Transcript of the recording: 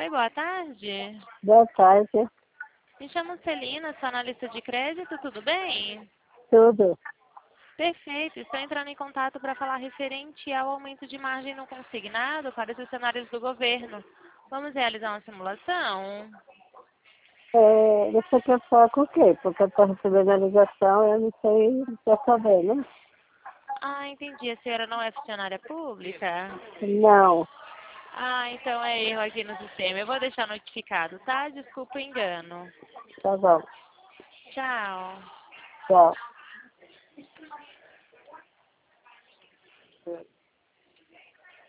Oi, boa tarde. Boa tarde. Me chamo Celina, sou analista de crédito, tudo bem? Tudo. Perfeito, estou entrando em contato para falar referente ao aumento de margem no consignado para os funcionários do governo. Vamos realizar uma simulação? Você quer falar com o quê? Porque eu estou recebendo a ligação e eu não sei o que eu saber, né? Ah, entendi. A senhora não é funcionária pública? Não. Ah, então é erro aqui no sistema. Eu vou deixar notificado, tá? Desculpa o engano. Tá bom. Tchau. Tchau.